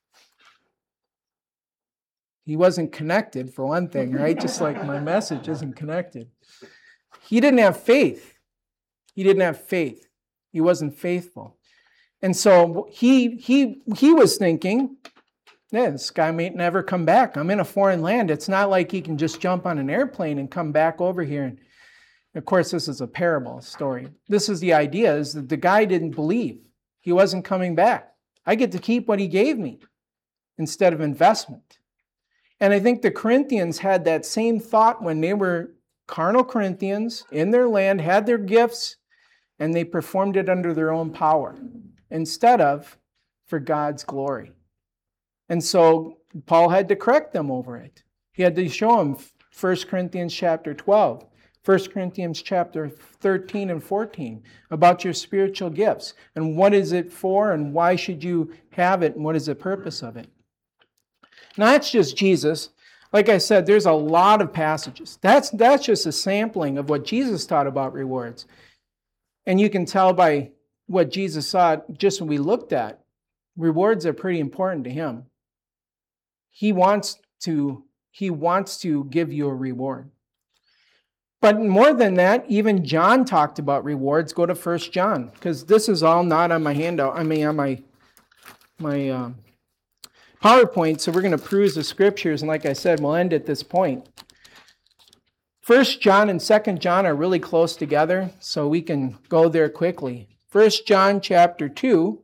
He wasn't connected, for one thing, right? Just like my message isn't connected. He didn't have faith. He didn't have faith. He wasn't faithful. And so he he he was thinking, yeah, this guy may never come back. I'm in a foreign land. It's not like he can just jump on an airplane and come back over here. And of course, this is a parable story. This is the idea, is that the guy didn't believe. He wasn't coming back. I get to keep what he gave me instead of investment. And I think the Corinthians had that same thought when they were carnal Corinthians in their land, had their gifts, and they performed it under their own power instead of for God's glory. And so Paul had to correct them over it. He had to show them First Corinthians chapter twelve, First Corinthians chapter thirteen and fourteen about your spiritual gifts and what is it for and why should you have it and what is the purpose of it. Now that's just Jesus. Like I said, there's a lot of passages. That's, that's just a sampling of what Jesus taught about rewards. And you can tell by what Jesus saw, just when we looked at, rewards are pretty important to him. He wants to, he wants to give you a reward. But more than that, even John talked about rewards. Go to First John, because this is all not on my handout. I mean, on my, my uh, PowerPoint, so we're going to peruse the scriptures, and like I said, we'll end at this point. First John and Second John are really close together, so we can go there quickly. First John chapter two.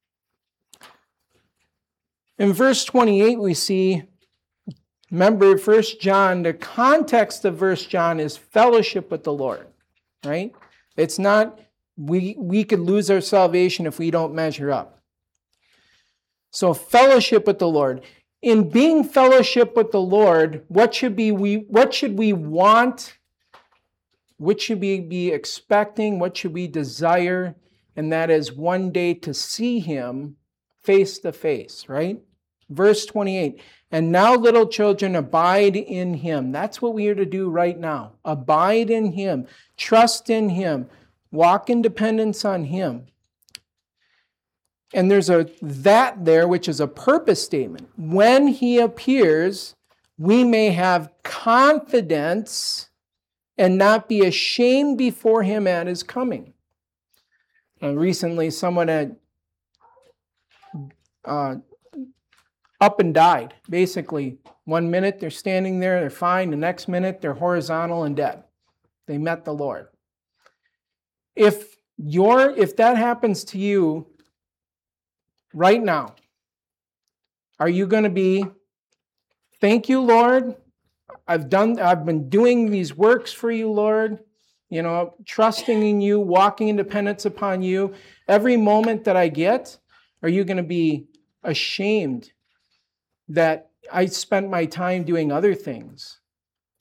In verse twenty-eight, we see, remember, First John, the context of First John is fellowship with the Lord, right? It's not, we, we could lose our salvation if we don't measure up. So fellowship with the Lord. In being fellowship with the Lord, what should be we what should we want? What should we be expecting? What should we desire? And that is one day to see him face to face, right? Verse twenty-eight. And now, little children, abide in him. That's what we are to do right now. Abide in him. Trust in him. Walk in dependence on him. And there's a that there, which is a purpose statement. When he appears, we may have confidence and not be ashamed before him at his coming. And recently, someone had uh, up and died. Basically, one minute they're standing there, they're fine. The next minute, they're horizontal and dead. They met the Lord. If you're, if that happens to you, right now, are you going to be, thank you, Lord. I've done, I've been doing these works for you, Lord. You know, trusting in you, walking in dependence upon you. Every moment that I get, are you going to be ashamed that I spent my time doing other things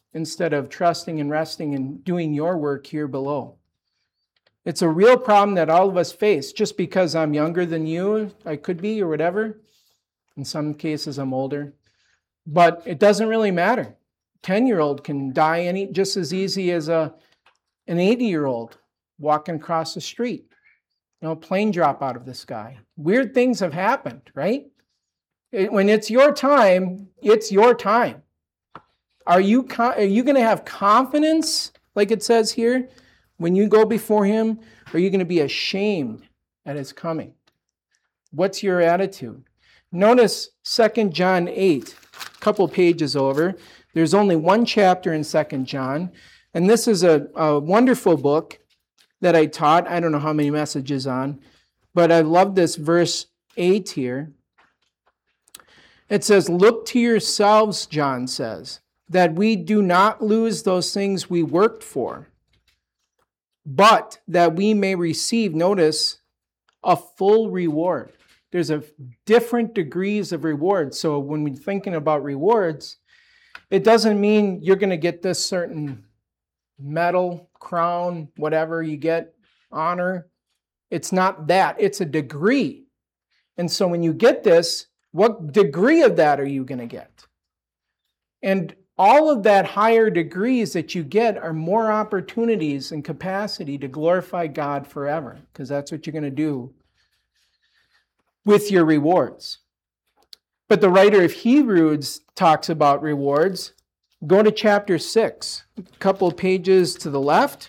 instead of trusting and resting and doing your work here below. It's a real problem that all of us face. Just because I'm younger than you, I could be, or whatever. In some cases, I'm older. But it doesn't really matter. ten-year-old can die any just as easy as a an eighty-year-old walking across the street. You know, a plane drop out of the sky. Weird things have happened, right? It, when it's your time, it's your time. Are you are you going to have confidence, like it says here, when you go before him? Or are you going to be ashamed at his coming? What's your attitude? Notice Second John eight, a couple pages over. There's only one chapter in Second John, and this is a, a wonderful book that I taught. I don't know how many messages on, but I love this verse eight here. It says, "Look to yourselves," John says, "that we do not lose those things we worked for, but that we may receive," notice, "a full reward." There's a different degrees of rewards. So when we're thinking about rewards, it doesn't mean you're going to get this certain medal, crown, whatever you get, honor. It's not that. It's a degree. And so when you get this, what degree of that are you going to get? And all of that higher degrees that you get are more opportunities and capacity to glorify God forever, because that's what you're going to do with your rewards. But the writer of Hebrews talks about rewards. Go to chapter six, a couple of pages to the left.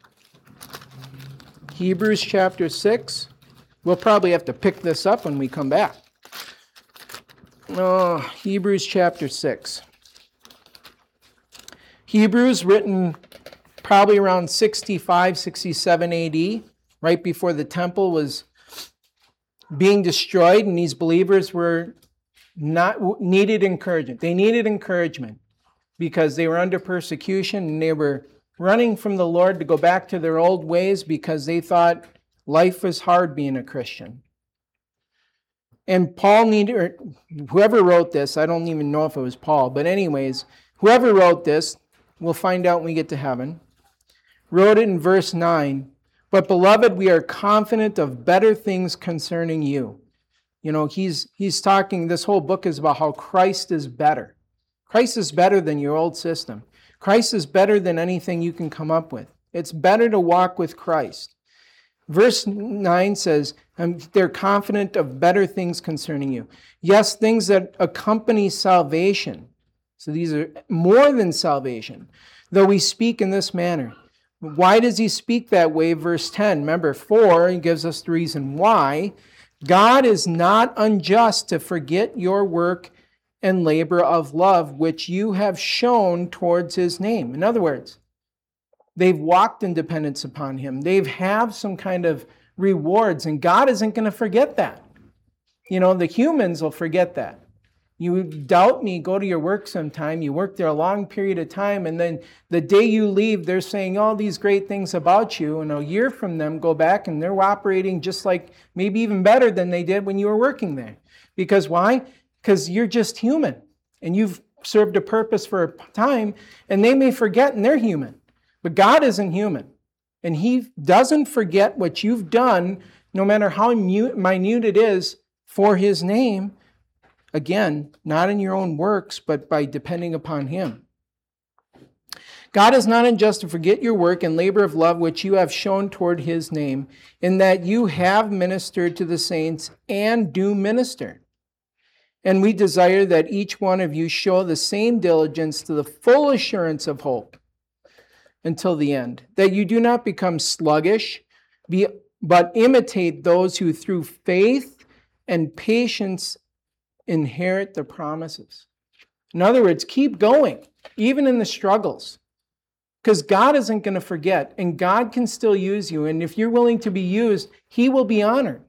Hebrews chapter six. We'll probably have to pick this up when we come back. Oh, Hebrews chapter six. Hebrews, written probably around sixty-five, sixty-seven A D, right before the temple was being destroyed, and these believers were not needed encouragement. They needed encouragement because they were under persecution and they were running from the Lord to go back to their old ways because they thought life was hard being a Christian. And Paul needed, or whoever wrote this, I don't even know if it was Paul, but anyways, whoever wrote this, we'll find out when we get to heaven, wrote it in verse nine. "But beloved, we are confident of better things concerning you." You know, he's he's talking, this whole book is about how Christ is better. Christ is better than your old system. Christ is better than anything you can come up with. It's better to walk with Christ. Verse nine says, and they're confident of better things concerning you. Yes, things that accompany salvation. So these are more than salvation. Though we speak in this manner. Why does he speak that way? Verse ten. Remember, four, he gives us the reason why. God is not unjust to forget your work and labor of love, which you have shown towards his name. In other words, they've walked in dependence upon him. They've have some kind of rewards, and God isn't going to forget that. You know, the humans will forget that. You doubt me, go to your work sometime. You work there a long period of time, and then the day you leave, they're saying all these great things about you, and a year from them, go back, and they're operating just like, maybe even better than they did when you were working there. Because why? Because you're just human, and you've served a purpose for a time, and they may forget, and they're human. But God isn't human, and he doesn't forget what you've done, no matter how minute it is, for his name. Again, not in your own works, but by depending upon him. God is not unjust to forget your work and labor of love which you have shown toward his name, in that you have ministered to the saints and do minister. And we desire that each one of you show the same diligence to the full assurance of hope until the end, that you do not become sluggish, be, but imitate those who through faith and patience inherit the promises. In other words, keep going, even in the struggles, because God isn't going to forget, and God can still use you. And if you're willing to be used, he will be honored.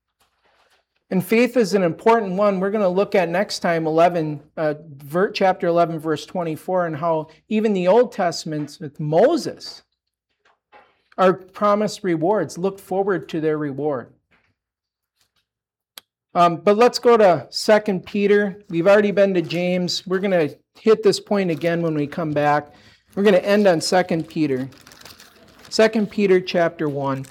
And faith is an important one. We're going to look at next time, eleven, uh, chapter eleven, verse twenty-four, and how even the Old Testament with Moses are promised rewards. Look forward to their reward. Um, but let's go to Second Peter. We've already been to James. We're going to hit this point again when we come back. We're going to end on Second Peter. Second Peter chapter one.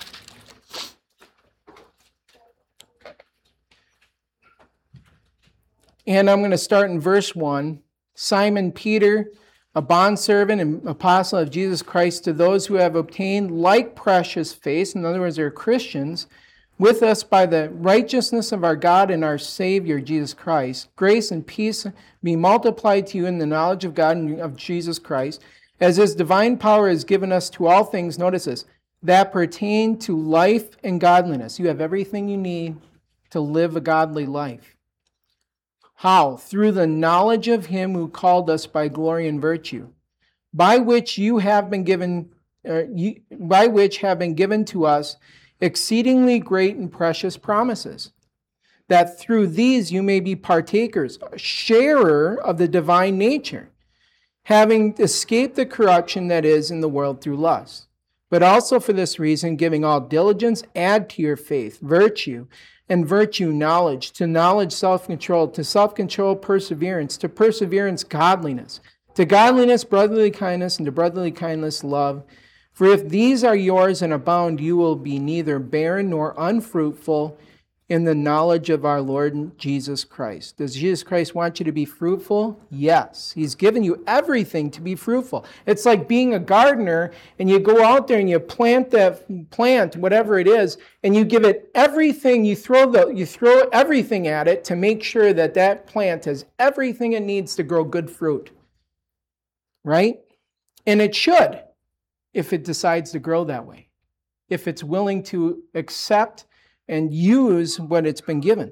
And I'm going to start in verse one. Simon Peter, a bondservant and apostle of Jesus Christ, to those who have obtained like precious faith, in other words, they're Christians, with us by the righteousness of our God and our Savior, Jesus Christ. Grace and peace be multiplied to you in the knowledge of God and of Jesus Christ, as His divine power has given us to all things, notice this, that pertain to life and godliness. You have everything you need to live a godly life. How? Through the knowledge of Him who called us by glory and virtue, by which you have been given, uh, you, by which have been given to us exceedingly great and precious promises, that through these you may be partakers, a sharer of the divine nature, having escaped the corruption that is in the world through lust. But also for this reason, giving all diligence, add to your faith virtue, and virtue knowledge, to knowledge self-control, to self-control perseverance, to perseverance godliness, to godliness brotherly kindness, and to brotherly kindness love. For if these are yours and abound, you will be neither barren nor unfruitful in the knowledge of our Lord Jesus Christ. Does Jesus Christ want you to be fruitful? Yes. He's given you everything to be fruitful. It's like being a gardener and you go out there and you plant that plant, whatever it is, and you give it everything. You throw the you throw everything at it to make sure that that plant has everything it needs to grow good fruit. Right? And it should, if it decides to grow that way. If it's willing to accept and use what it's been given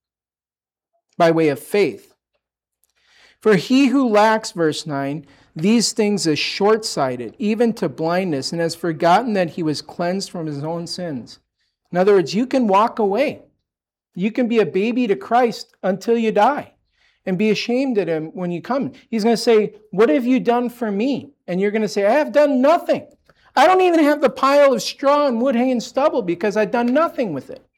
by way of faith. For he who lacks, verse nine, these things is short-sighted, even to blindness, and has forgotten that he was cleansed from his own sins. In other words, you can walk away. You can be a baby to Christ until you die and be ashamed at Him when you come. He's going to say, what have you done for me? And you're going to say, I have done nothing. I don't even have the pile of straw and wood, hay, and stubble because I've done nothing with it.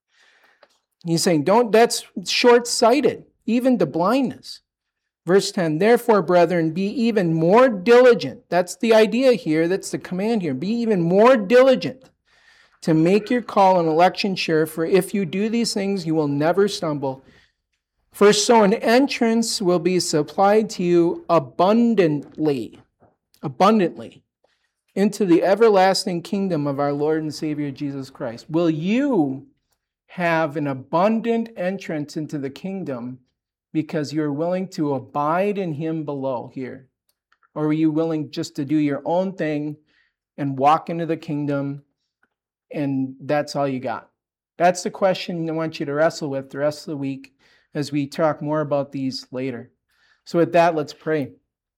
He's saying, don't, that's short-sighted, even to blindness. Verse ten, therefore, brethren, be even more diligent. That's the idea here. That's the command here. Be even more diligent to make your call and election sure, for if you do these things, you will never stumble. For so an entrance will be supplied to you abundantly, abundantly, into the everlasting kingdom of our Lord and Savior Jesus Christ. Will you have an abundant entrance into the kingdom because you're willing to abide in Him below here? Or are you willing just to do your own thing and walk into the kingdom and that's all you got? That's the question I want you to wrestle with the rest of the week as we talk more about these later. So with that, let's pray.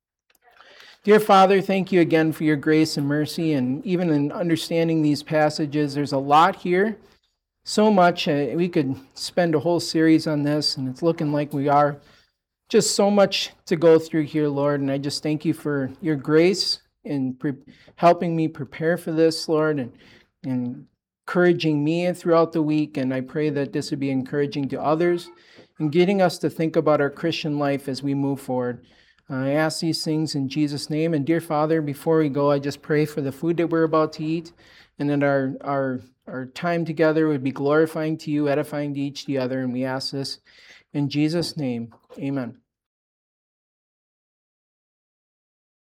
Dear Father, thank you again for your grace and mercy, and even in understanding these passages, there's a lot here, so much. Uh, we could spend a whole series on this, and it's looking like we are. Just so much to go through here, Lord, and I just thank you for your grace in pre- helping me prepare for this, Lord, and, and encouraging me throughout the week, and I pray that this would be encouraging to others and getting us to think about our Christian life as we move forward. I ask these things in Jesus' name. And dear Father, before we go, I just pray for the food that we're about to eat, and that our our our time together would be glorifying to you, edifying to each the other. And we ask this in Jesus' name. Amen.